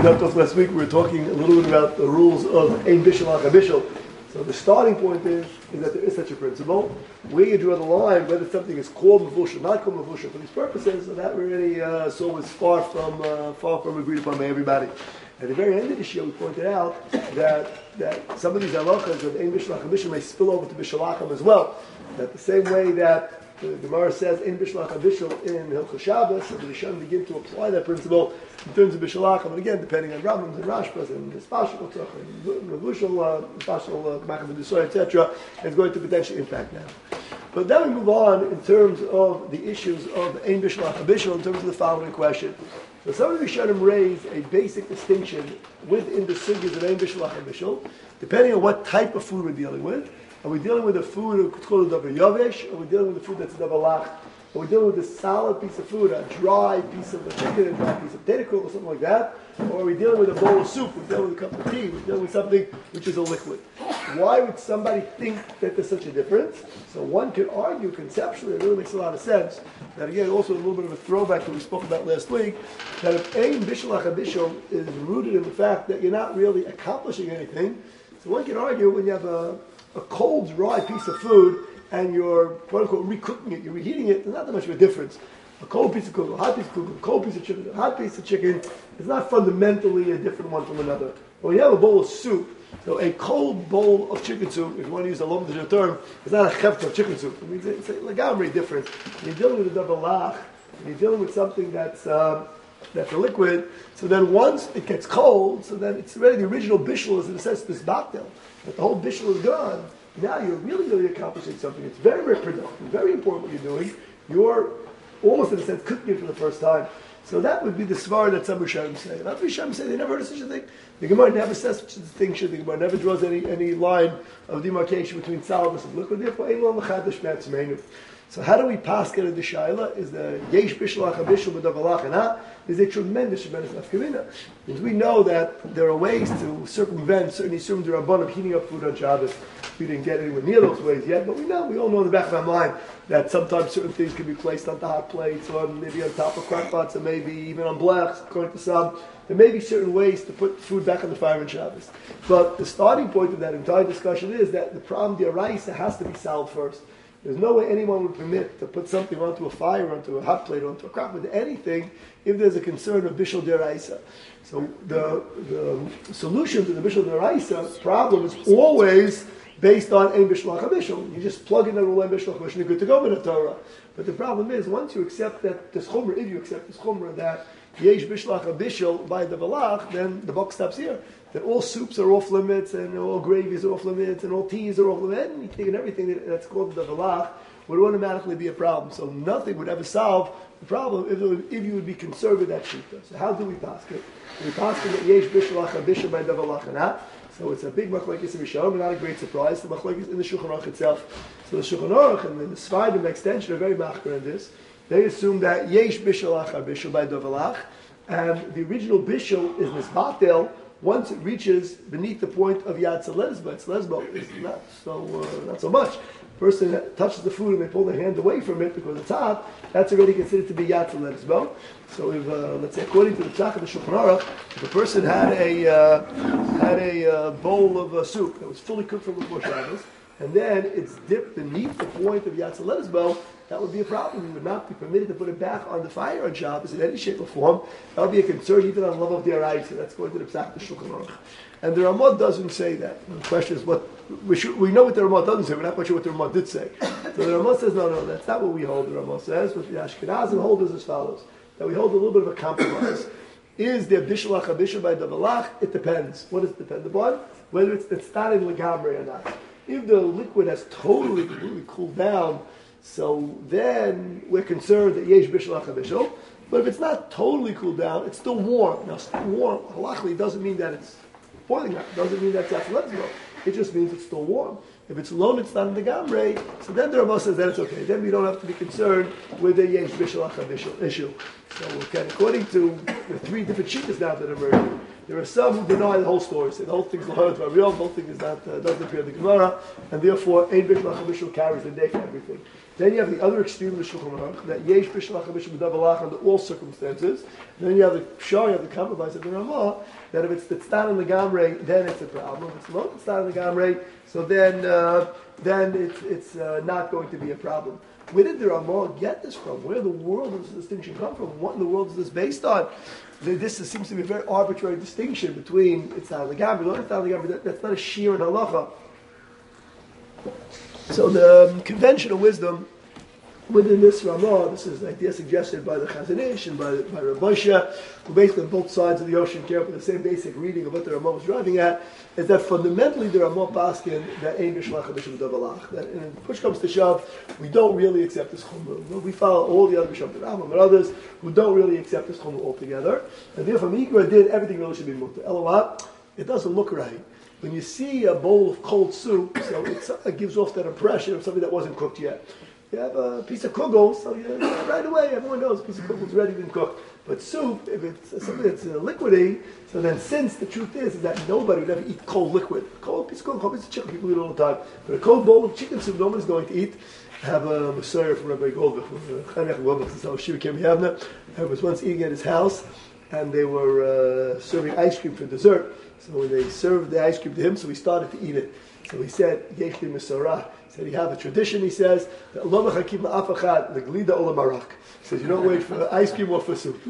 left off last week, we were talking a little bit about the rules of Ein Bishul Ach HaBishul. So the starting point is that there is such a principle. Where you draw the line, whether something is called Mavush or not called Mavush for these purposes, so that we already saw was far from agreed upon by everybody. At the very end of the year, we pointed out that some of these halachas of Ein Bishul Ach HaBishul may spill over to Bishul Acham as well. That the same way that the Gemara says Ein Bishul Ach HaBishul in Hilchos Shabbos, so the Rishonim begin to apply that principle in terms of Bishul Acham, and again, depending on Rambams and Rashbas and Spashal and Mavushal, Spashal, Macham and Dusoy, etc., it's going to potentially impact now. But then we move on in terms of the issues of Ein Bishul Ach HaBishul in terms of the following question. So some of the Rishonim raise a basic distinction within the sugyas of Ein Bishul Ach HaBishul, depending on what type of food we're dealing with. Are we dealing with a food that's called a davar yavesh? Are we dealing with a food that's a davar lach? Are we dealing with a solid piece of food, a dry piece of chicken, a dry piece of potato, or something like that? Or are we dealing with a bowl of soup? We're dealing with a cup of tea. We're dealing with something which is a liquid. Why would somebody think that there's such a difference? So one could argue conceptually, it really makes a lot of sense, that again, also a little bit of a throwback to what we spoke about last week, that if Ein Bishul Ach HaBishul is rooted in the fact that you're not really accomplishing anything, so one can argue when you have a cold, dry piece of food and you're, quote unquote, recooking it, you're reheating it, there's not that much of a difference. A cold piece of cook, a hot piece of cook, a cold piece of chicken, a hot piece of chicken is not fundamentally a different one from another. But when you have a bowl of soup, so a cold bowl of chicken soup, if you want to use a lomdish term, it's not a chefta of chicken soup. It means it's a legamri different. When you're dealing with a davar lach, and you're dealing with something that's a liquid, so then once it gets cold, so then it's already the original bishul is in a sense this baktel. But the whole bishul is gone. Now you're really accomplishing something. It's very, very productive, very important what you're doing. You're almost in a sense cooking it for the first time. So that would be the svar that some Rishonim say. Not Rishonim say they never heard of such a thing. The Gemara never says such a distinction. The Gemara never draws any line of demarcation between solidness and liquid. Therefore, ein lo mechadash me'atzmeinu. So how do we pass get the shaila? Is the yesh bishul ach habishul b'davar lach is a tremendous nafkamina. Because we know that there are ways to circumvent certainly certain derabban of heating up food on Shabbos. We didn't get anywhere near those ways yet, but we all know in the back of our mind that sometimes certain things can be placed on the hot plates, or maybe on top of crock pots, or maybe even on blechs, according to some. There may be certain ways to put food back on the fire on Shabbos. But the starting point of that entire discussion is that the problem d'oraisa has to be solved first. There's no way anyone would permit to put something onto a fire, onto a hot plate, onto a crock pot, anything, if there's a concern of bishul d'oraisa. So the solution to the bishul d'oraisa problem is always based on Ein Bishul Ach HaBishul. You just plug in the rule Ein Bishul Ach HaBishul, you're good to go with the Torah. But the problem is, once you accept that this chumrah, if you accept this chumrah that Yesh Bishul Ach HaBishul by the Valach, then the buck stops here. That all soups are off limits, and all gravies are off limits, and all teas are off limits, and taking everything that's called the Valach would automatically be a problem. So nothing would ever solve the problem if you would be concerned with that shita. So how do we pass it? We pass it that Yesh Bishul Ach HaBishul by the Valach. So it's a big machlokes in Rishonim, not a great surprise. The machlokes in the Shulchan Aruch itself. So the Shulchan Aruch and the Sfardim by extension are very machmer in this. They assume that Yesh Bishul Ach HaBishul by davar lach, and the original bishul is misbatel once it reaches beneath the point of Yad Lesbo. It's lesbo is not so much. Person that touches the food and they pull their hand away from it because it's hot, that's already considered to be Yad Lesbo. So if, let's say, according to the Tzach of the Shulchan Aruch, if a person had a bowl of soup that was fully cooked from before Shabbos, and then it's dipped beneath the point of Yad Lesbo, that would be a problem. You would not be permitted to put it back on the fire on Shabbos in any shape or form. That would be a concern even on the level of the Araisa. That's going to the Psach of the Shulchan Aruch. And the Ramah doesn't say that. The question is what we know what the Ramah doesn't say. We're not quite sure what the Ramah did say. So the Ramah says, no, that's not what we hold. The Ramah says, what the Ashkenazim hold is as follows: that we hold a little bit of a compromise. Is there bishul ach habishul by davar lach? It depends. What does it depend upon? Whether it's not in legamre or not. If the liquid has totally completely cooled down, so then we're concerned that yesh bishul ach habishul. But if it's not totally cooled down, it's still warm. Now, still warm, halachically, doesn't mean that it's boiling up. It doesn't mean that's let's It just means it's still warm. If it's low, it's not in the gamre, so then the Ramah says that it's okay. Then we don't have to be concerned with the yesh bishul ach habishul issue. So again, according to the three different shittas now that emerging, There are some who deny the whole story, say the whole thing is l'chayot v'ariyom, the whole thing is not doesn't appear in the Gemara, and therefore ein bishul achabishul carries the day for everything. Then you have the other extreme of the Shulchan Aruch, that yesh bishul achabishul b'davalach under all circumstances. And then you have the pshar, you have the compromise of the Ramah, that if it's the tztan and the gamrei, then it's a problem. If it's not the tztan and the gamrei, so then it's not going to be a problem. Where did the Ramah get this from? Where in the world does this distinction come from? What in the world is this based on? This seems to be a very arbitrary distinction between it's not the gamrei, not the gamrei. That's not a shir in halacha. So the conventional wisdom within this Ramah, this is an idea suggested by the Chazon Ish and by Rav Moshe, who basically on both sides of the ocean care with the same basic reading of what the Ramah was driving at, is that fundamentally the Ramah paskin that ein b'shlach b'shem davalach. That when push comes to shove, we don't really accept this chumrah. We follow all the other Bisham Rambam and others who don't really accept this chumrah altogether, and therefore Mikra did everything really should be mutter. Eloah, it doesn't look right. When you see a bowl of cold soup, so it gives off that impression of something that wasn't cooked yet. You have a piece of kugel, so right away everyone knows a piece of kugel is ready to be cooked. But soup, if it's something that's liquidy, so then since the truth is that nobody would ever eat cold liquid. Cold piece of kugel, cold piece of chicken, people eat it all the time. But a cold bowl of chicken soup, nobody's going to eat. I have a Messiah from Rabbi Goldberg, from Shiva Kim Yavna. I was once eating at his house, and they were serving ice cream for dessert. So when they served the ice cream to him, so he started to eat it. So he said, Yesh li Mesorah. He said, you have a tradition, he says, that lo mechakim la'af echad, l'glida o l'marak. He says, you don't wait for ice cream or for soup.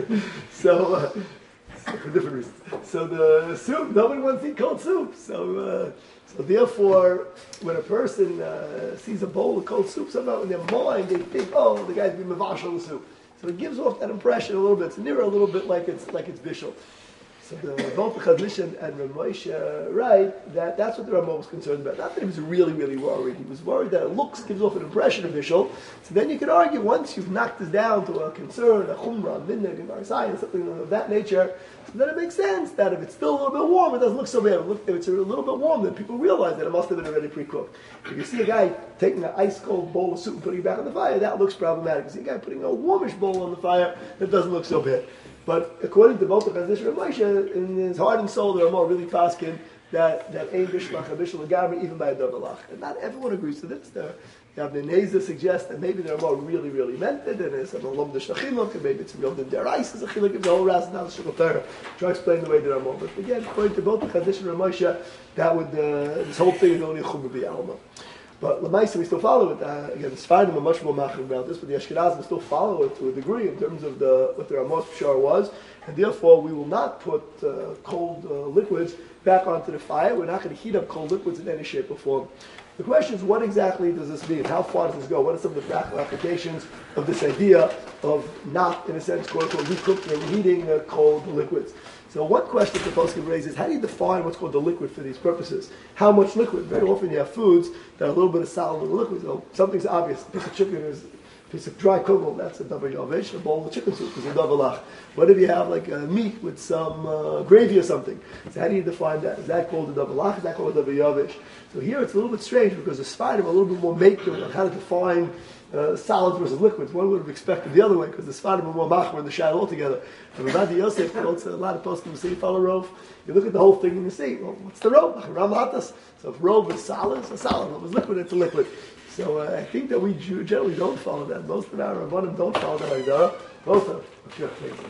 So for different reasons. So the soup, nobody wants to eat cold soup. So therefore, when a person sees a bowl of cold soup, somehow in their mind they think, oh, the guy's been mavash on the soup. So it gives off that impression a little bit. It's near a little bit like it's bishul. So both the Chazon Ish and Rav Moshe write that's what the Ramah was concerned about. Not that he was really, really worried. He was worried that it gives off an impression of Bishul. So then you could argue, once you've knocked this down to a concern, a chumrah, a minhag, a marsai, something of that nature, so then it makes sense that if it's still a little bit warm, it doesn't look so bad. If it's a little bit warm, then people realize that it must have been already pre-cooked. If you see a guy taking an ice cold bowl of soup and putting it back on the fire, that looks problematic. If you see a guy putting a warmish bowl on the fire, that doesn't look so bad. But according to both the Chazon Ish and Rav Moshe, in his heart and soul, there are more really paskin that ein bishul achabishul l'gamri even by a davalach. And not everyone agrees to this. You have the Neza suggest that maybe there are more really, really meant it, and there's some alum the shachiluk, and maybe it's real the derais is a chiluk, and the whole ras now the shulchan Torah. Try to explain the way there are more. But again, according to both the Chazon Ish and Rav Moshe, that would this whole thing is only a chumrah b'alma. But Lamaisa, we still follow it. Again, the Sfardim are much more machir about this, but the Ashkenazim still follow it to a degree in terms of what the Ramah's Pshar was, and therefore we will not put cold liquids back onto the fire. We're not going to heat up cold liquids in any shape or form. The question is, what exactly does this mean? How far does this go? What are some of the practical applications of this idea of not, in a sense, quote unquote, recooking or reheating cold liquids? So one question the poskim raises is, how do you define what's called the liquid for these purposes? How much liquid? Very often you have foods that are a little bit of solid, a little liquid. So something's obvious. A piece of chicken is a piece of dry kugel, that's a davar yavish. A bowl of chicken soup is a davalach. What if you have like a meat with some gravy or something? So how do you define that? Is that called a davalach? Is that called a davar yavish? So here it's a little bit strange because the Sfardim are a little bit more maker on how to define solids versus liquids. One would have expected the other way because the Sfardim are more machmer in the shadow altogether. And Rav Yosef quotes a lot of poskim who say you follow rov. You look at the whole thing and you see, well, what's the rov? So if rov is solid, it's a solid. If it's liquid, it's a liquid. So I think that we generally don't follow that. Most of our Rabbanim don't follow that idea. Both of them.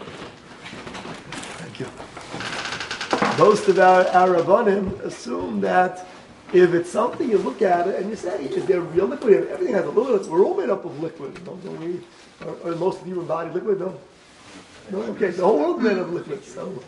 Thank you. Most of our Rabbanim assume that if it's something you look at it and you say, is there real liquid? Everything has a little bit. We're all made up of liquid. Don't we? Or most of the human body liquid? No. Okay, the whole world's made of liquid.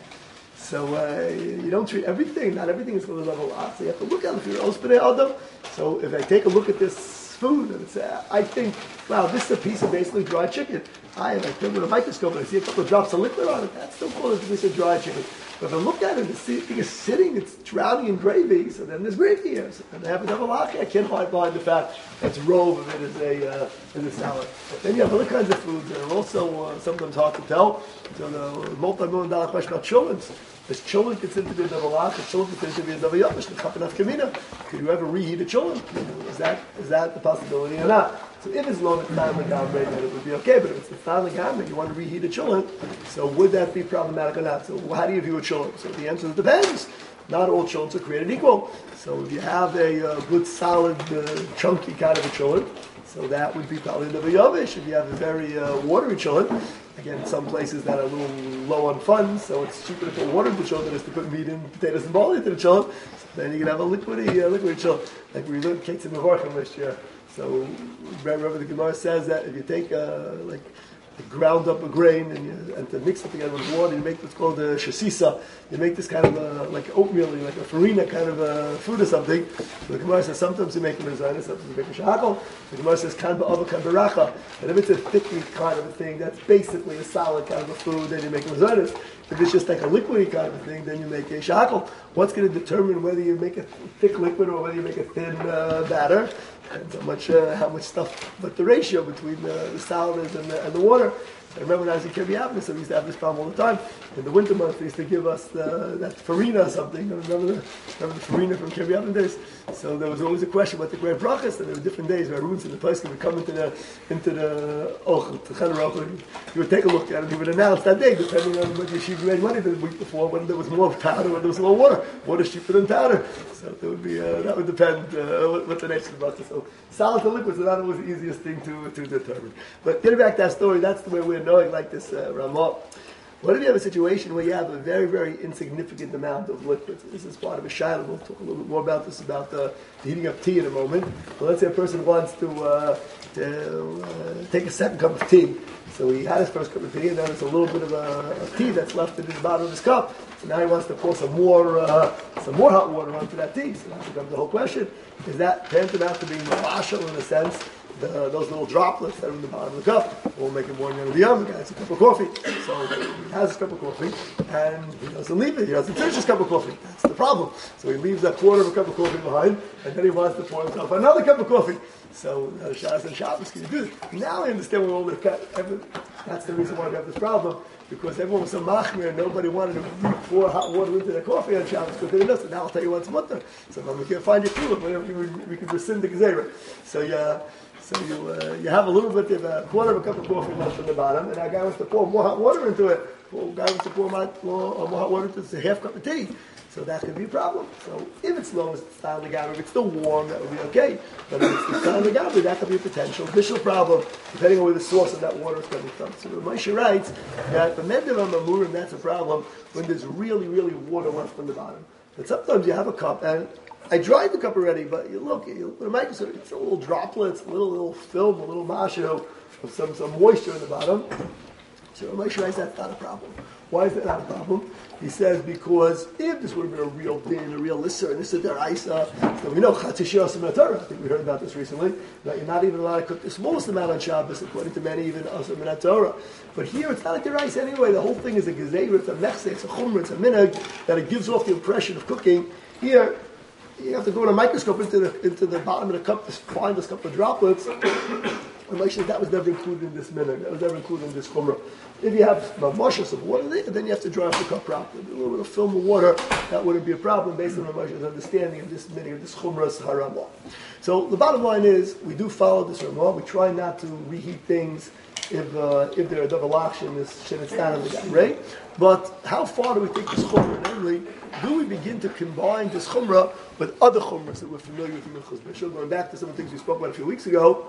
So you don't treat everything. Not everything is going to level up. So you have to look at it. If you're ospene adam. So if I take a look at this food and I think, wow, this is a piece of basically dry chicken. I take it with a microscope and I see a couple of drops of liquid on it. That's still called a piece of dry chicken. But if I look at it, the thing is sitting, it's drowning in gravy, so then there's gravy here. So and I have a double lachi. I can't hide behind the fact that's rove of it as a salad. Then you have other kinds of foods that are also sometimes hard to tell. So the multi-million-dollar question about children. Is cholent considered to be a double lach? Is cholent considered to be a double yavish? The cup enough kamina. Could you ever reheat a cholent? Is that the possibility or not? So if it's low time legamre, then it would be okay. But if it's time legamre, you want to reheat a cholent, so would that be problematic or not? So how do you view a cholent? So the answer is depends. Not all cholents are created equal. So if you have a good, solid, chunky kind of a cholent, so that would be probably the yavish. If you have a very watery cholent, again, some places that are a little low on funds, so it's cheaper to put water in the cholent than it is to put meat and potatoes and barley into the cholent. So then you can have a liquidy cholent, like we learned Kates in Mevarchim last year. So remember the Gemara says that if you take ground up a grain and to mix it together with water, you make what's called a shasisa. You make this kind of like oatmeal, like a farina kind of a food or something. So the Gemara says sometimes you make a mezainis, sometimes you make a shahakal. The Gemara says kan ba'ava kan baracha. And if it's a thickly kind of a thing, that's basically a solid kind of a food, then you make a mezainis. If it's just like a liquidy kind of thing, then you make a shahakal. What's going to determine whether you make a thick liquid or whether you make a thin batter? And how much stuff, but the ratio between the solids and the water. I remember when I was in Kirby Avenue, so we used to have this problem all the time. In the winter months, they used to give us that farina or something. Remember the farina from Kirby Avenue days? So there was always a question about the great brachas, and there were different days where Runes in the place would come into the Ochel, to Cheder Ochel. You would take a look at it, and he would announce that day, depending on what yeshiva made money the week before, whether there was more powder, whether there was more water. Water's cheaper than powder. So there would be, that would depend what the nature of the brachas. So solid to liquids are not always the easiest thing to determine. But getting back to that story, that's the way we're knowing like this Ramah. What if you have a situation where you have a very, very insignificant amount of liquids? This is part of a shayla. We'll talk a little bit more about this, about the heating up tea in a moment. But let's say a person wants to take a second cup of tea. So he had his first cup of tea, and then there's a little bit of tea that's left in the bottom of his cup. So now he wants to pour some more hot water onto that tea. So that becomes the whole question. Is that tantamount to being mashal in a sense? Those little droplets that are in the bottom of the cup will make it more yum. The guy has a cup of coffee. So he has his cup of coffee, and he doesn't leave it. He doesn't finish his cup of coffee. That's the problem. So he leaves that quarter of a cup of coffee behind, and then he wants to pour himself another cup of coffee. So Shas and Shabbos can do this. Now I understand where all the that's the reason why we have this problem. Because everyone was so machmir, nobody wanted to pour hot water into their coffee on Shabbos because they didn't know. So now I'll tell you what's mutter. So if we can't find your food, we can rescind the gezerah. So you have a little bit of a quarter of a cup of coffee left on the bottom, and that guy wants to pour more hot water into it. The guy wants to pour more hot water into it. It's a half cup of tea. So that could be a problem. So if it's low as it's down the gabber, if it's still warm, that would be okay. But if it's down the gabber, that could be a potential additional problem, depending on where the source of that water is coming from. So Moshe writes that the Mendev on Mamurim, that's a problem when there's really, really water left on the bottom. But sometimes you have a cup, and I dried the cup already, but you look at the microscope, it's a little droplets, a little film, a little masho of some moisture in the bottom. So Moshe writes that's not a problem. Why is that not a problem? He says because if this would have been a real din, a real lisser, and this is deraisa, so we know Chatzishiyos Torah. I think we heard about this recently. That you're not even allowed to cook the smallest amount on Shabbos, according to many, even Asur Torah. But here it's not like deraisa anyway. The whole thing is a gezeira, it's a mechse, it's a chumra, it's a minhag that it gives off the impression of cooking. Here, you have to go with a microscope into the bottom of the cup to find this couple of droplets. And Moshe says that was never included in this minhag. That was never included in this chumrah. If you have mashas of water there, then you have to dry off the cup properly. A little bit of film of water, that wouldn't be a problem based on Moshe's understanding of this minhag, of this chumrah's haramah. So the bottom line is, we do follow this ramah. We try not to reheat things if they're a double action, this shit down in the guy, right? But how far do we take this chumrah? Namely, do we begin to combine this chumrah with other chumras that we're familiar with in Minchas Bishul? Going back to some of the things we spoke about a few weeks ago,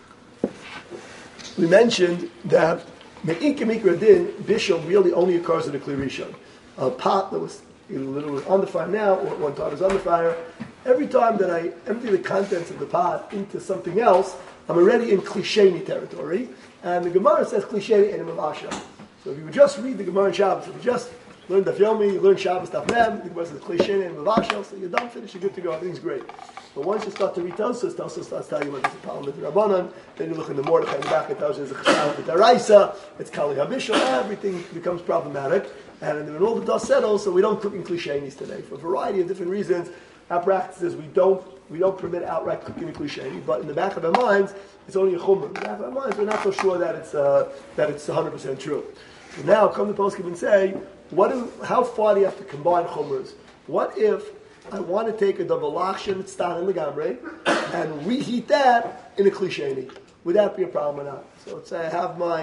we mentioned that Me'ika Mikra Din, Bishul really only occurs in a Kli Rishon. A pot that was either literally on the fire now, or one time is on the fire. Every time that I empty the contents of the pot into something else, I'm already in Klisheni territory. And the Gemara says Klisheni and Mavasha. So if you would just read the Gemara in Shabbos, if you just learn Daf Yomi, you learn Shabbos Daf Mem, the Gemara says Klisheni and Mavasha, so you're done, finished, you're good to go, everything's great. But once you start to read Tosfos, Tosfos starts telling you what there's a problem with the Rabbanan, then you look in the Mordechai in the back, it tells you there's a Chesed with the Raisa, it's Kali Habishal, everything becomes problematic. And then when all the dust settles, so we don't cook in Klishenis today. For a variety of different reasons, our practice is we don't permit outright cooking in Klisheni, but in the back of our minds, it's only a chumrah. In the back of our minds, we're not so sure that it's 100% true. So now come the poskim and say, how far do you have to combine chumras? What if I want to take a double lachshin stan in legamre and reheat that in a klisheni? Would that be a problem or not? So let's say I have my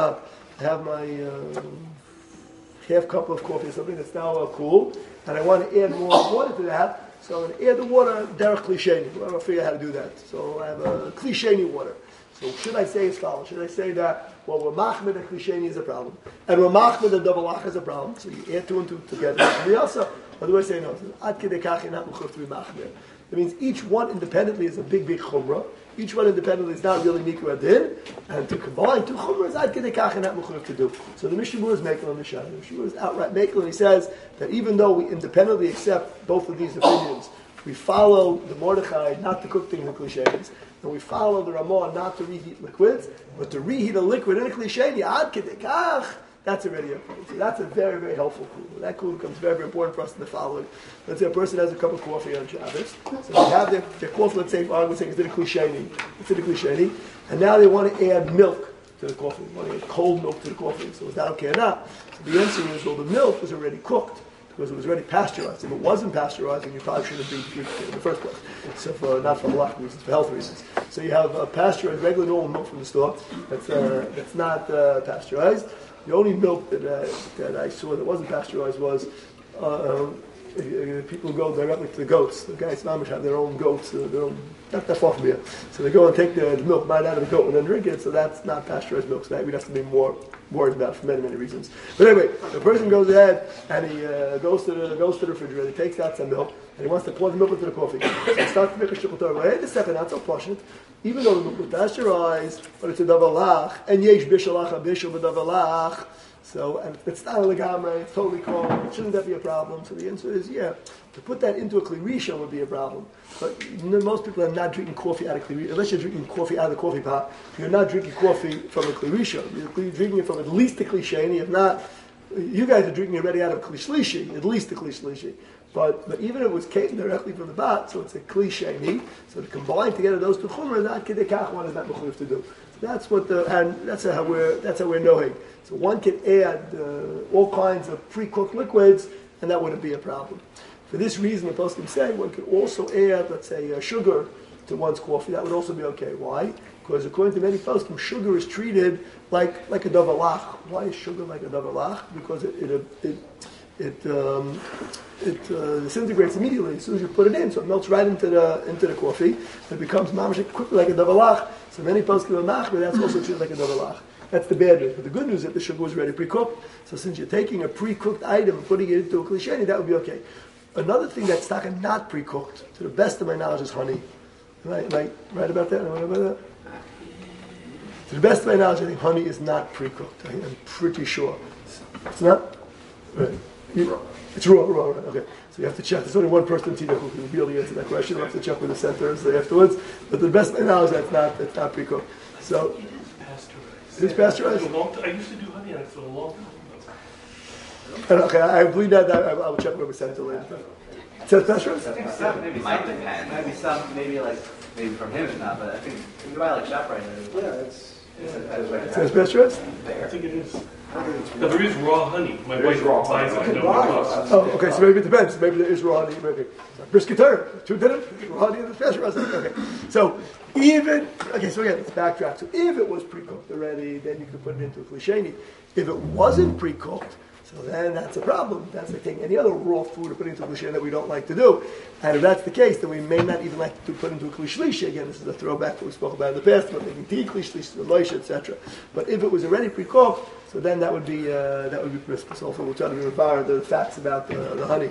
half cup of coffee or something that's now cool, and I want to add more water to that. So I'm going to add the water derech klisheni. I don't figure out how to do that. So I have a klisheni water. So should I say as follows? Should I say that, well, Ramachmed and klisheni is a problem, and Ramachmed and double lach is a problem? So you add two and two together. We also, or do I say no? Ad kedei kach you're not mechuyev to be machmer. That means each one independently is a big chumrah. Each one independently is not really mikra din, and to combine two chumras, ad kedei kach you're not mechuyev to do. So the Mishnah is making on the Shana. The Mishnah is outright making, and he says that even though we independently accept both of these opinions, we follow the Mordechai not to cook things in cliches, and we follow the Ramah not to reheat liquids, but to reheat a liquid in a cliche, ad kedei kach, that's already a clue. So that's a very, very helpful clue. That clue becomes very, very important for us in the following. Let's say a person has a cup of coffee on Shabbos. So they have their coffee, let's say, it's in a cliché, and now they want to add milk to the coffee. They want to add cold milk to the coffee. So is that okay or not? So the answer is, well, the milk was already cooked, because it was already pasteurized. If it wasn't pasteurized, then you probably shouldn't be drinking it in the first place. So not for block reasons, for health reasons. So you have pasteurized, regular normal milk from the store that's not pasteurized. The only milk that I saw that wasn't pasteurized was people go directly to the goats. The guys mamish have their own goats, not that far from here. So they go and take the milk right out of the goat and then drink it. So that's not pasteurized milk. So that we'd have to be more worried about for many, many reasons. But anyway, the person goes ahead and he goes to the refrigerator, he takes out some milk, and he wants to pour the milk into the coffee. So he starts to make a shikul torah. Wait a second, not so passionate. Even though the milk was pasteurized, but it's a davalach, and yesh bishalach abishal b'davalach. So, and it's not a legamre, it's totally cold. Shouldn't that be a problem? So the answer is, yeah. To put that into a klirisha would be a problem. But most people are not drinking coffee out of klirisha. Unless you're drinking coffee out of the coffee pot, you're not drinking coffee from a klirisha. You're drinking it from at least a klisheni. If not, you guys are drinking it already out of klishlishi, at least a klishlishi. But even if it was taken directly from the bat, so it's a klisheni. So to combine together those two chumras, not kedei kach, one is not mechuyev to do. So that's what that's how we're knowing. So one can add all kinds of pre-cooked liquids, and that wouldn't be a problem. For this reason, the poskim say one could also add, let's say, sugar to one's coffee. That would also be okay. Why? Because according to many poskim, sugar is treated like a davalach. Why is sugar like a davalach? Because it disintegrates immediately as soon as you put it in, so it melts right into the coffee. It becomes mamash quickly like a davalach. So many poskim are machmer, that's also treated like a davalach. That's the bad news. But the good news is that the sugar was already pre-cooked. So since you're taking a pre-cooked item and putting it into a klisheni, that would be okay. Another thing that's not pre-cooked, to the best of my knowledge, is honey. Am I right about that? Am I right about that? To the best of my knowledge, I think honey is not pre-cooked. I'm pretty sure. It's not? Right. It's raw. Okay. So you have to check. There's only one person in Tina who can really answer that question. You'll have to check with the centers afterwards. But to the best of my knowledge, that's not pre-cooked. So it's pasteurized. I used to do honey on it for a long time. Okay, I believe that. I will check where we sent it later. It says pasteurized? I think some, maybe might depend. Maybe from him it's not, but I think if you buy like ShopRite, it says pasteurized? I think it is. But there is raw honey. My wife buys it. I know what it costs. Oh, okay, so maybe it depends. Maybe there is raw honey. Maybe brisketer, two dinner, raw honey and the pasteurized. Okay, so so again, let's backtrack. So if it was pre-cooked already, then you could put it into a klisheni. If it wasn't pre-cooked, so then that's a problem. That's like taking any other raw food and putting it into a klisheni that we don't like to do. And if that's the case, then we may not even like to put into a klishlishi. Again, this is a throwback that we spoke about in the past, about making tea klishlishi, the loisha, etc. But if it was already pre-cooked, so then that would be permissible. So we'll try to remember the facts about the honey.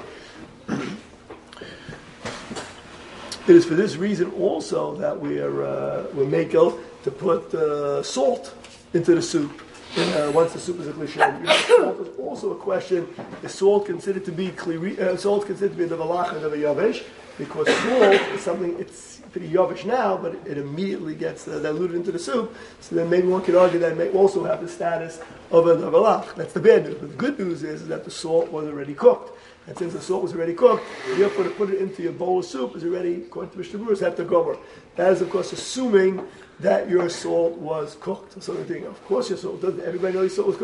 It is for this reason also that we're makel to put salt into the soup. Once the soup is a klisheni. Salt is also a question: is salt considered to be salt considered to be the malach and the yavesh? Because salt is something, it's pretty yavish now, but it immediately gets diluted into the soup. So then maybe one could argue that it may also have the status of a malach. That's the bad news. But the good news is that the salt was already cooked. And since the salt was already cooked, therefore to put it into your bowl of soup is already, according to Mishnah Berurah, have to gomer. That is, of course, assuming that your salt was cooked. So they think, of course your salt, doesn't everybody know your salt was cooked?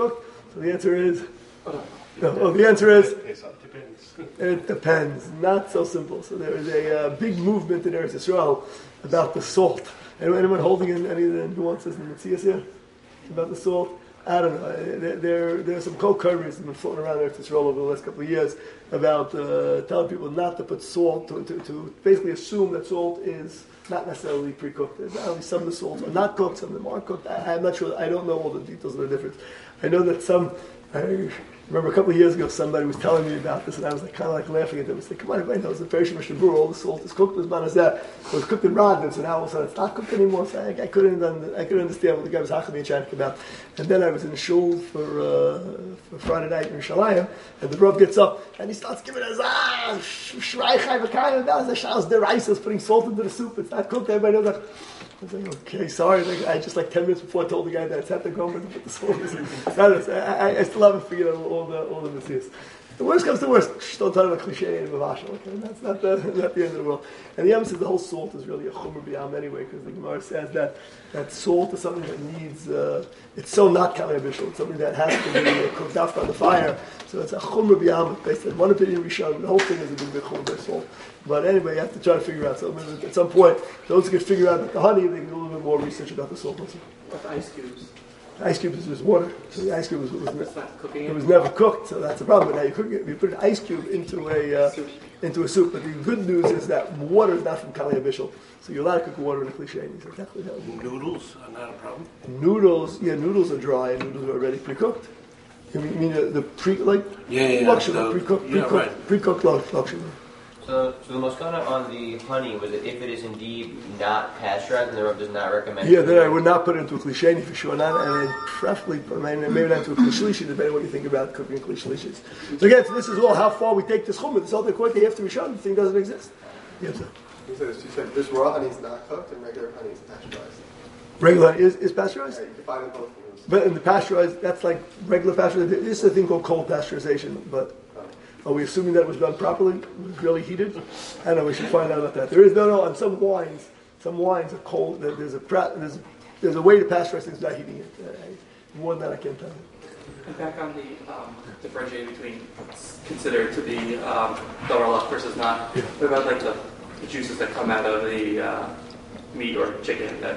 So the answer is, the answer is, Depends. it depends. Not so simple. So there is a big movement in Eretz Yisrael about the salt. Anyone holding in any of the nuances in the Metzias here about the salt? I don't know. There are some co-curries that have been floating around Eretz Yisrael over the last couple of years about telling people not to put salt, to basically assume that salt is not necessarily pre-cooked. There's only some of the salts are not cooked, some of them are cooked. I'm not sure. I don't know all the details of the difference. I know that I remember a couple of years ago somebody was telling me about this and I was kind of laughing at them and saying, come on, everybody knows the Perish Mishabur, all the salt is cooked, as manazeh. It was cooked in Radin, so now all of a sudden it's not cooked anymore. So I couldn't understand what the guy was hachami and chatting about. And then I was in the shul for Friday night in Yerushalayim, and the Rav gets up and he starts giving us Shrai Chai V'Kayim, that was the Shas Deraisa, putting salt into the soup. It's not cooked. Everybody knows that. I was like, okay, sorry. I just 10 minutes before I told the guy that it's had to go and put the salt in. I still haven't figured out all the mitzvahs. The worst comes to worst. Don't tell him a cliche in Mavashal. Okay? That's not the end of the world. And the Yom says the whole salt is really a chumr b'yam anyway, because the Gemara says that salt is something that needs, it's so not kalei bishul. It's something that has to be cooked after on the fire. So it's a chumr b'yam. Based on one opinion, Rishon, the whole thing is a big chumr by salt. But anyway, you have to try to figure out. So at some point, those who can figure out the honey, they can do a little bit more research about the salt. With ice cubes. The ice cube is just water. So the ice cube was It's never cooked, so that's the problem. But now you put an ice cube into a soup. But the good news is that water is not from Kalei Bishul. So you're allowed to cook water in a cliche. Exactly how Noodles are not a problem. noodles are dry and noodles are already pre-cooked. You mean the pre-cooked luxury. So the Moskana on the honey was that if it is indeed not pasteurized, and the Rav does not recommend. Yeah, then I would not put it into a cliché for sure. Not, preferably, maybe not into a cliché, depending on what you think about cooking clichés. So again, this is all how far we take this chumrah. This whole thing, after Rishon, the thing doesn't exist. Yes, sir. You said this raw honey is not cooked and regular honey is pasteurized. Regular honey is pasteurized? Yeah, you can find it both. But in the pasteurized, that's like regular pasteurized. This is a thing called cold pasteurization, but are we assuming that it was done properly? It was really heated? I don't know, we should find out about that. There is, on some wines are cold. There's a way to pasteurize things without heating it. More than that, I can't tell you. And back on the differentiating between what's considered to be Doralach versus not, what about the juices that come out of the meat or chicken that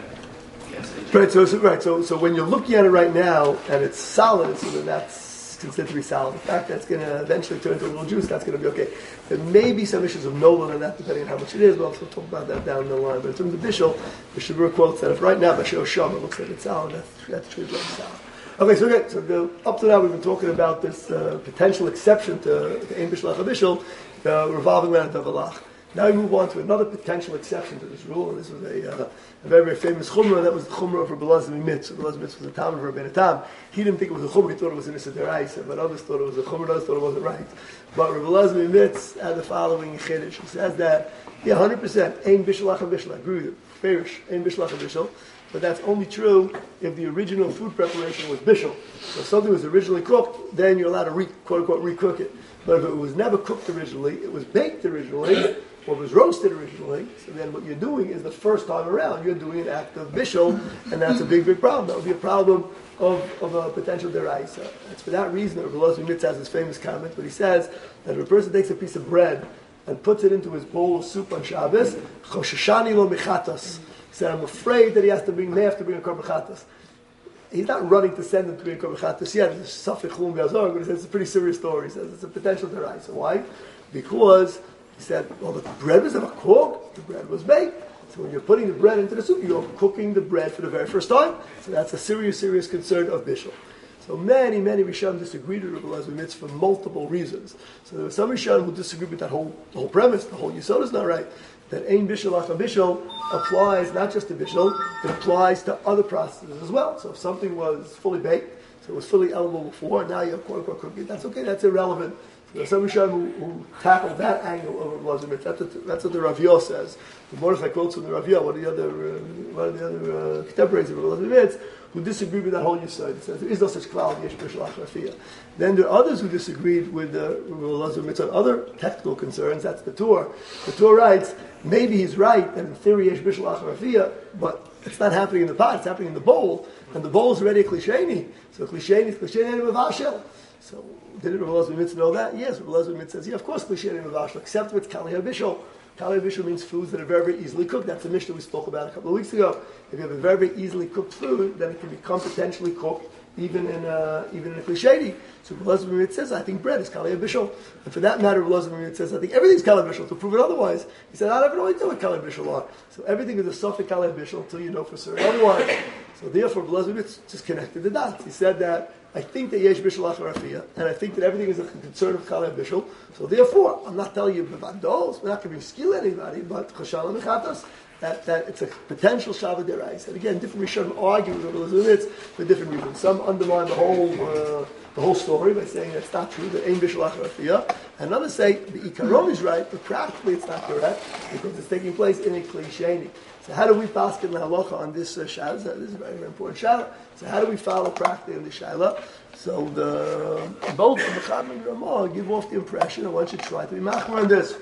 Right, so when you're looking at it right now and it's solid, so then that's considered to be solid. In fact, that's going to eventually turn into a little juice. That's going to be okay. There may be some issues of nolan in that, depending on how much it is. We'll also talk about that down the line. But in terms of bishul, the Shabur quotes that if right now Bashir Shama looks like it's solid, that's treated like solid. Okay, so up to now we've been talking about this potential exception to Ein Bishul Bishul, revolving around Davalach. Now we move on to another potential exception to this rule, and this was a very, very famous chumrah. That was the chumrah of Rabbi Elazar Mitz. Rabbi Elazar Mitz was a Talmud of Rabbeinu Tam. He didn't think it was a chumrah; he thought it was an Issa Deraisa, but others thought it was a chumrah. Others thought it wasn't right. But Rabbi Elazar Mitz had the following chiddush. He says that 100% Ein Bishul Achar Bishul. I agree with him. Fairish Ein Bishul Achar Bishul. But that's only true if the original food preparation was bishul. So if something was originally cooked, then you're allowed to quote unquote recook it. But if it was never cooked originally, it was baked originally, or it was roasted originally, so then what you're doing is the first time around, you're doing an act of bishul, and that's a big, big problem. That would be a problem of a potential deraisa. It's for that reason that Rabbi Elazar Mitz has his famous comment, but he says that if a person takes a piece of bread and puts it into his bowl of soup on Shabbos, chosheshani lo michatas. He said, I'm afraid that he has to bring a korban chatas. He's not running to send him to bring a korban chatas yet. It's Safek Chum Be'azor, but he says it's a pretty serious story. He says it's a potential deraisa. Why? Because he said, well, the bread was never cooked, the bread was baked. So when you're putting the bread into the soup, you're cooking the bread for the very first time. So that's a serious, serious concern of bishul. So many, many Rishonim disagreed with Rabbi Elazar Mitz for multiple reasons. So there were some Rishonim who disagreed with the whole premise, the whole Yisod is not right. That Ein Bishul Achar Bishul applies not just to bishul, it applies to other processes as well. So if something was fully baked, so it was fully eligible before, now you're quote unquote cooking, that's okay, that's irrelevant. There are some Rishonim who tackled that angle of Rabbi Elazar Mitz. That's what the Rav Yah says. The Mordechai quotes from the Rav Yah, one of the other contemporaries of Rabbi Elazar Mitz, who disagreed with that whole Yisod. He says there is no such cloud, Yesh Bishul Achar Afiyah. Then there are others who disagreed with Rabbi Elazar Mitz on other technical concerns. That's the Torah. The Torah writes, maybe he's right, that in theory Yesh Bishul Achar Afiyah, but It's not happening in the pot, it's happening in the bowl, and the bowl is already a klisheni. So klisheni is klisheni mevashel. So did Rav Elazar Mitzvah know that? Yes, Rav Elazar Mitzvah says, yeah, of course klisheni mevashel, except with kali habishol. Kali habishol means foods that are very, very easily cooked. That's a Mishnah we spoke about a couple of weeks ago. If you have a very, very easily cooked food, then it can become potentially cooked even in a klisheni. So Rav Elazar Mitzvah says, I think bread is kali habishol. And for that matter, Rav Elazar Mitzvah says, I think everything's kali habishol. To prove it otherwise, he said, I don't have no idea what kali habishol are. So everything is a suffix kali habishol until you know for certain otherwise. So therefore, Rav Elazar Mitzvah just connected the dots. He said that I think that yesh bishul acharafiyah, and I think that everything is a concern of kali bishul. So therefore, I'm not telling you bevandos. We're not going to skill anybody, but chashal mechatos. That it's a potential shabbat derais. And again, different Rishonim argue with Rav Elazar for different reasons. Some undermine the whole story by saying it's not true that ein bishul acharafiyah, and others say the ikaron is right, but practically it's not correct because it's taking place in a klisheni. So how do we paskin the halacha on this shaila? This is a very, very important shaila. So how do we follow practically in the shaila? So both the Mecham and Ramah give off the impression that one should try to be machmer on this.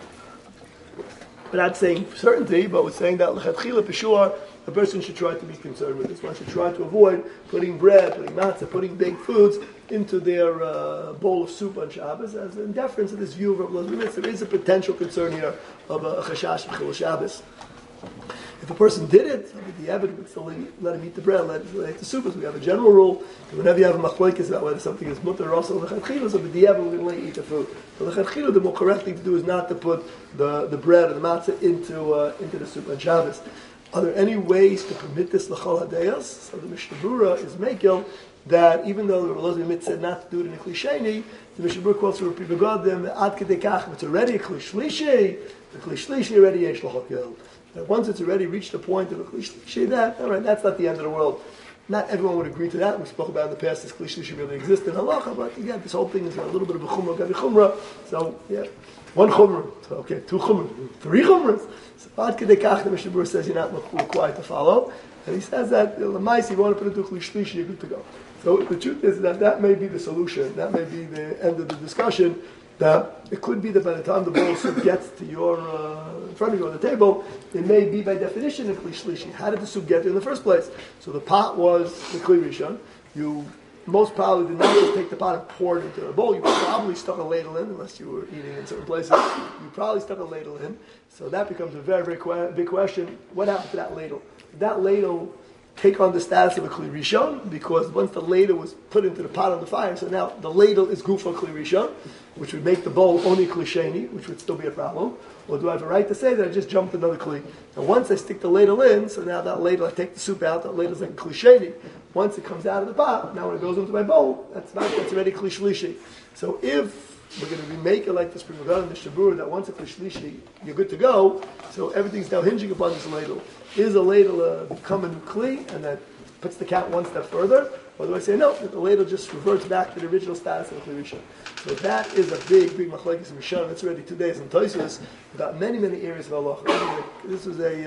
We're not saying certainty, but we're saying that l'chatchila peshua, a person should try to be concerned with this. One should try to avoid putting bread, putting matzah, putting baked foods into their bowl of soup on Shabbos, as in deference to this view of Rav Elazar Mitzvah. There is a potential concern here of a chashash b'chil Shabbos. If a person did it, the Abbot would still let him eat the bread, let him eat the soup. We have a general rule that whenever you have a machlokes about whether something is mutter or also l'chadchila, so the Abbot will let you eat the food. So l'chadchila, the more correct thing to do is not to put the bread or the matzah into the soup on Shabbos. Are there any ways to permit this l'chol hadeyos? So the Mishnah Berurah is making that even though the Rav Elazar Mitzvah said not to do it in a klisheni, the Mishnah Berurah quotes from Rabbi Begadim ad kedei kach, it's already a klishlishi, the klishlishi already yesh l'chol. That once it's already reached the point of a klishlishi, that all right, that's not the end of the world. Not everyone would agree to that. We spoke about in the past this klishlishi really exists in halacha, but again, this whole thing is a little bit of a chumrah, gabi chumrah. So yeah, one chumrah, so, okay, two chumrah, three chumras. So ad kedei kach, the Mishnah Berurah says you're not required to follow, and he says that the if you want to put it into klishlishi, you're good to go. So the truth is that may be the solution. That may be the end of the discussion. That it could be that by the time the bowl of soup gets to your in front of you on the table, it may be by definition a kli shlishi. How did the soup get there in the first place? So the pot was the kli rishon. You most probably did not just take the pot and pour it into a bowl. You probably stuck a ladle in, unless you were eating in certain places. You probably stuck a ladle in. So that becomes a very, very big question. What happened to that ladle? Did that ladle take on the status of a kli rishon, because once the ladle was put into the pot on the fire, so now the ladle is gufa kli rishon, which would make the bowl only kli sheni, which would still be a problem. Or do I have a right to say that I just jumped another kli? And once I stick the ladle in, so now that ladle, I take the soup out, that ladle's like a kli sheni. Once it comes out of the pot, now when it goes into my bowl, that's already kli shlishi. So if we're going to be making like this Prima Gad and the Shabur, that once a kli shlishi, you're good to go, so everything's now hinging upon this ladle. Is a ladle become a new kli, and that puts the cat one step further? Or do I say no, that the ladle just reverts back to the original status of the kli rishon? So that is a big, big machlekes in Rishon. That's already 2 days in Tosfos about many, many areas of halacha. This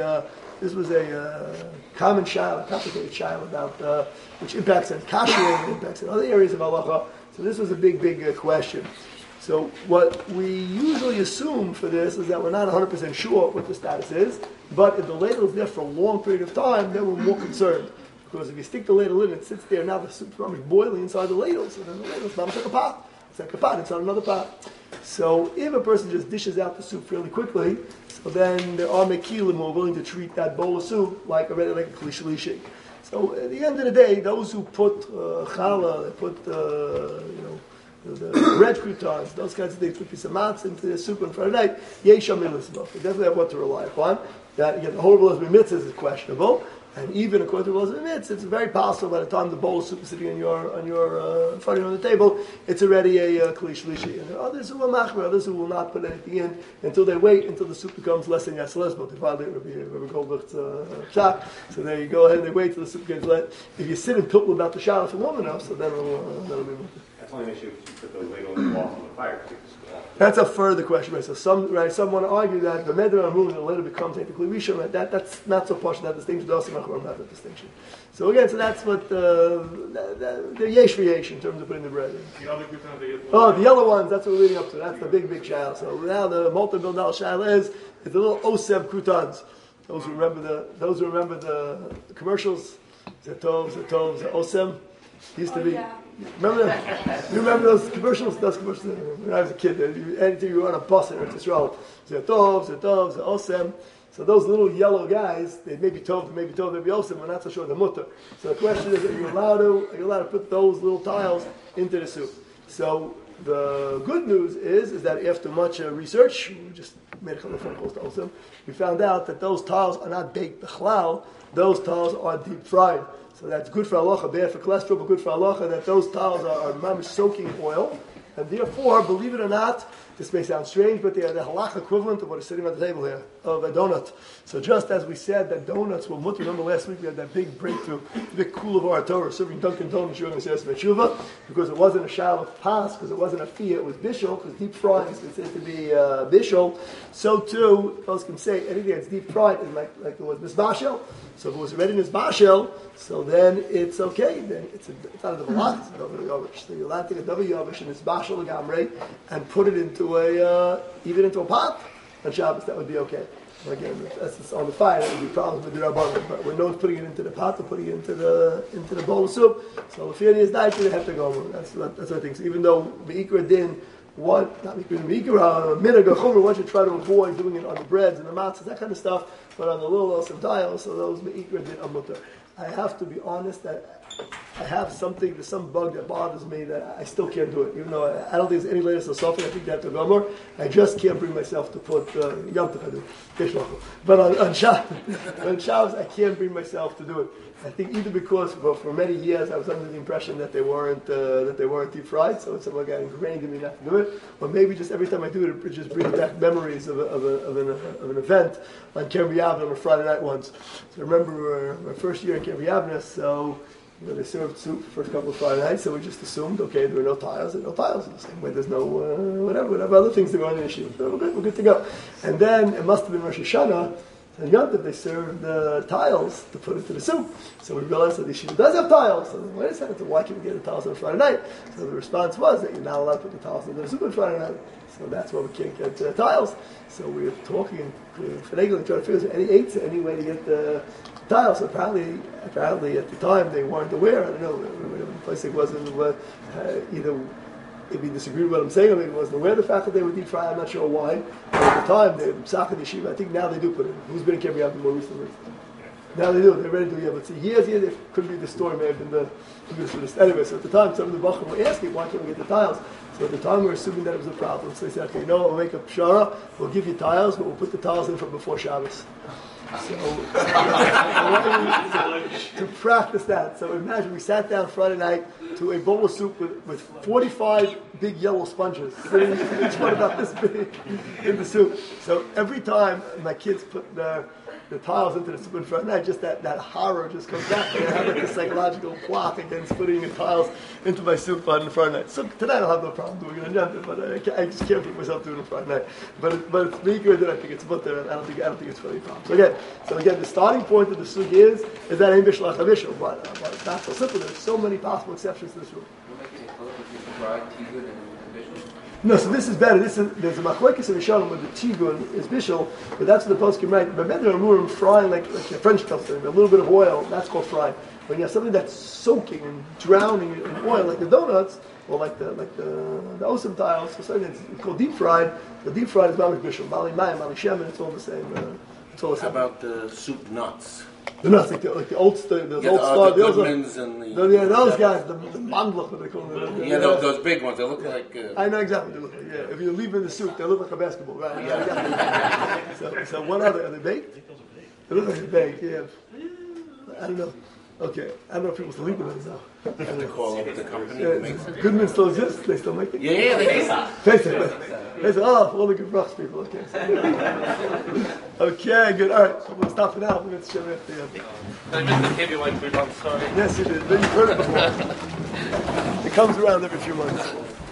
was a common shaila, a complicated shaila about which impacts on kashrut and impacts on other areas of halacha. So this was a big, big question. So what we usually assume for this is that we're not 100% sure what the status is, but if the ladle is there for a long period of time, then we're more concerned. Because if you stick the ladle in, it sits there, now the soup's almost boiling inside the ladle, so then the ladle's not like a pot. It's like a pot, it's not another pot. So if a person just dishes out the soup fairly quickly, so then there are mekilim who are willing to treat that bowl of soup like a kli shlishi. So at the end of the day, those who put challah, they put the bread croutons, those kinds of things, put piece of matzah into the soup on Friday night, yesham milismah. They definitely have what to rely upon. That again, the whole Rav Elazar Mitzvah is questionable, and even according to Rav Elazar Mitzvah, it's very possible by the time the bowl of soup is sitting on your in front of you on the table, it's already a kli shlishi. And there are others who will machmer, others who will not put anything in until they wait until the soup becomes less than yasles, but they violate Rabbi Goldberg's pshat. So there you go ahead and they wait till the soup gets wet. If you sit and pilpul about the shaila for long enough, so then that'll be. That's only an issue if you put the ladle in the wall on the fire. That's a further question, right? So some want to argue that the medra amun, the later becomes technically rishon, right? That's not so posh. That distinction does not have that distinction. So again, so that's what the yesh v'yesh in terms of putting the bread in. The yellow ones. That's what we're leading up to. That's the big, big shayla. So now the multi-bildal shayla is the little oseb croutons. Those who remember the commercials, Zetov, Osem, used to be. Yeah. Remember that? You remember those commercials? Those commercials when I was a kid. Anything you were on a bus in Eretz Yisrael, Zetov, Osem. So those little yellow guys, they may be Tov, they may be Osem. We're not so sure the mutter. So the question is, are you allowed to put those little tiles into the soup? So the good news is that after much research, we just made a couple of phone calls to Osem, we found out that those tiles are not baked b'chlal, those tiles are deep fried. So that's good for halacha, bad for cholesterol, but good for halacha, that those tiles are mamish soaking oil. And therefore, believe it or not, this may sound strange, but they are the halakha equivalent of what is sitting on the table here, of a donut. So just as we said that donuts were mutter, remember last week we had that big breakthrough, the big cool of our Torah, serving Dunkin' Donuts, you're going to say Tshuva, because it wasn't a shal of pas, because it wasn't a fiyah, it was bishul, because deep frying is considered to be bishul. So too, those can say anything that's deep fried is like it was misbashel. So if it was already misbashel, so then it's okay. Then it's not a double lot, it's a double yavish. So you're allowed to take a double yavish and misbashel gamrei and put it into even into a pot on Shabbos. That would be okay. Again, that's on the fire. That would be problems with the rabbanon. But we're not putting it into the pot or putting it into the bowl of soup. So if it is diet, they have to go. That's what I think. So even though Beikra din. Minhag once you try to avoid doing it on the breads and the matzahs, that kind of stuff, but on the little osam tiles, so those meikra did amutter. I have to be honest that I have there's some bug that bothers me that I still can't do it. Even though I don't think there's any latest or something, I think that to Gomer, I just can't bring myself to put Yom Tov I do, but on Shabbos I can't bring myself to do it. I think either because for many years I was under the impression that they weren't deep fried, so it's something got ingrained in me not to do it, or maybe just every time I do it, it just brings back memories of an event on Kerem Yavna on a Friday night once. So I remember my first year in Kerem Yavna, so they served soup for a couple of Friday nights, so we just assumed, okay, there were no tiles. The same way there's no whatever other things that go on in the issue. So we're good to go. And then it must have been Rosh Hashanah. And Yom Tov, they served tiles to put into the soup. So we realized that the yeshiva does have tiles. So wait a second, so why can't we get the tiles on Friday night? So the response was that you're not allowed to put the tiles into the soup on Friday night. So that's why we can't get tiles. So we were talking and finagling, trying to figure out any way to get the tiles. So apparently at the time they weren't aware. I don't know, whatever the place it was, either if he disagreed with what I'm saying, or maybe he wasn't aware of the fact that they were deep fried, I'm not sure why. But at the time, the Psach Yeshiva, I think now they do put it. Who's been in Kerem Yavna more recently? Now they do, they're ready to do it. But see, years, it could be the story, may have been anyway, so at the time, some of the Bachar were asking, why can't we get the tiles? So at the time, we were assuming that it was a problem. So they said, okay, we'll make a pshara, we'll give you tiles, but we'll put the tiles in from before Shabbos. So, to practice that. So imagine we sat down Friday night to a bowl of soup with 45 big yellow sponges, each one about this big, in the soup. So every time my kids put the tiles into the soup on Friday night, just that horror just comes back. I have like a psychological block against putting the tiles into my soup on Friday night. So tonight I'll have no problem doing it on Yom Tov, but I just can't put myself doing it on Friday night. But it's weaker than I think it's mutter, and I don't think it's really a problem. So again, the starting point of the sugi is that ain't bishul achavishul, but it's not so simple. There's so many possible exceptions to this rule. No, so this is better. There's a machlokes in Rishonim where the tigun is bishul, but that's what the poskim write. But then there are frying like a French toast, a little bit of oil. That's called frying. When you have something that's soaking and drowning in oil, like the donuts or like the osam tiles, so something that's called deep fried. The deep fried is mamish bishul, mali mayim, mali shemen. It's all the same. How about the soup nuts? The nuts, like the old star, the Goodmans and those guys, the mandlach, what they call them. Those big ones. They look like. I know exactly what they look like. Yeah, if you leave them in the soup, they look like a basketball, right? Yeah. So what are they? Are they baked? They look like they're baked. Yeah. I don't know. Okay, I don't know if people still eat them now. You have to call up the company that makes it. Goodman still exists. They still make it. Yeah, they do. They say, all the good brachs people. Okay. Okay, good. All right, so we'll stop for now. We're going to show you at the end. I missed the KB White food. I'm sorry. Yes, you did. You've heard it before. It comes around every few months.